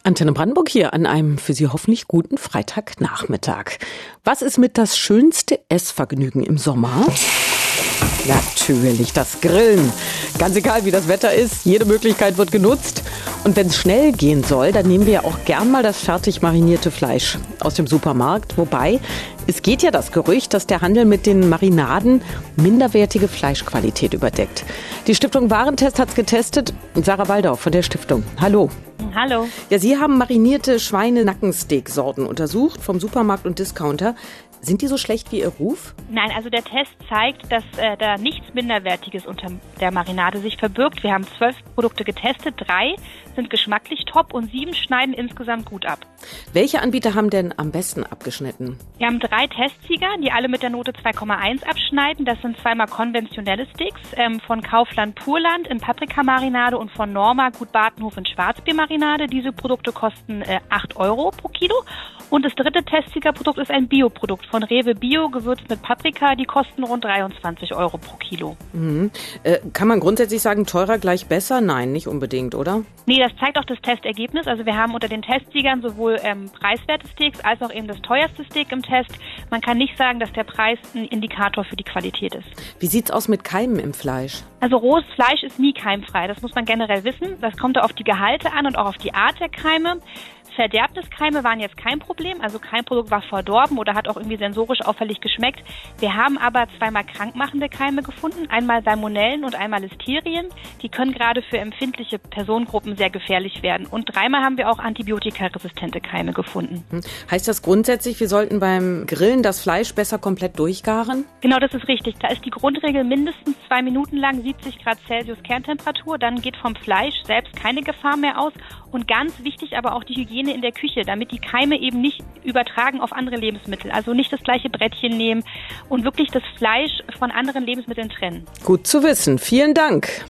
Antenne Brandenburg hier an einem für Sie hoffentlich guten Freitagnachmittag. Was ist mit das schönste Essvergnügen im Sommer? Natürlich das Grillen. Ganz egal, wie das Wetter ist, jede Möglichkeit wird genutzt. Und wenn es schnell gehen soll, dann nehmen wir ja auch gern mal das fertig marinierte Fleisch aus dem Supermarkt. Wobei, es geht ja das Gerücht, dass der Handel mit den Marinaden minderwertige Fleischqualität überdeckt. Die Stiftung Warentest hat es getestet. Sarah Waldau von der Stiftung. Hallo. Hallo. Ja, Sie haben marinierte Schweine-Nackensteak-Sorten untersucht vom Supermarkt und Discounter. Sind die so schlecht wie Ihr Ruf? Nein, also der Test zeigt, dass da nichts Minderwertiges unter der Marinade sich verbirgt. Wir haben 12 Produkte getestet, 3 sind geschmacklich top und 7 schneiden insgesamt gut ab. Welche Anbieter haben denn am besten abgeschnitten? Wir haben 3 Testsieger, die alle mit der Note 2,1 abschneiden. Das sind zweimal konventionelle Sticks von Kaufland Purland in Paprikamarinade und von Norma Gut Badenhof in Schwarzbiermarinade. Diese Produkte kosten 8 Euro pro Kilo. Und das dritte Testsiegerprodukt ist ein Bioprodukt von Rewe Bio, gewürzt mit Paprika. Die kosten rund 23 Euro pro Kilo. Mhm. Kann man grundsätzlich sagen, teurer gleich besser? Nein, nicht unbedingt, oder? Nee, das zeigt auch das Testergebnis. Also wir haben unter den Testsiegern sowohl preiswerte Steaks als auch eben das teuerste Steak im Test. Man kann nicht sagen, dass der Preis ein Indikator für die Qualität ist. Wie sieht's aus mit Keimen im Fleisch? Also rohes Fleisch ist nie keimfrei. Das muss man generell wissen. Das kommt auf die Gehalte an und auch auf die Art der Keime. Verderbniskeime waren jetzt kein Problem, also kein Produkt war verdorben oder hat auch irgendwie sensorisch auffällig geschmeckt. Wir haben aber zweimal krankmachende Keime gefunden, einmal Salmonellen und einmal Listerien. Die können gerade für empfindliche Personengruppen sehr gefährlich werden. Und 3-mal haben wir auch antibiotikaresistente Keime gefunden. Heißt das grundsätzlich, wir sollten beim Grillen das Fleisch besser komplett durchgaren? Genau, das ist richtig. Da ist die Grundregel mindestens 2 Minuten lang 70 Grad Celsius Kerntemperatur. Dann geht vom Fleisch selbst keine Gefahr mehr aus. Und ganz wichtig aber auch die Hygiene in der Küche, damit die Keime eben nicht übertragen auf andere Lebensmittel. Also nicht das gleiche Brettchen nehmen und wirklich das Fleisch von anderen Lebensmitteln trennen. Gut zu wissen. Vielen Dank.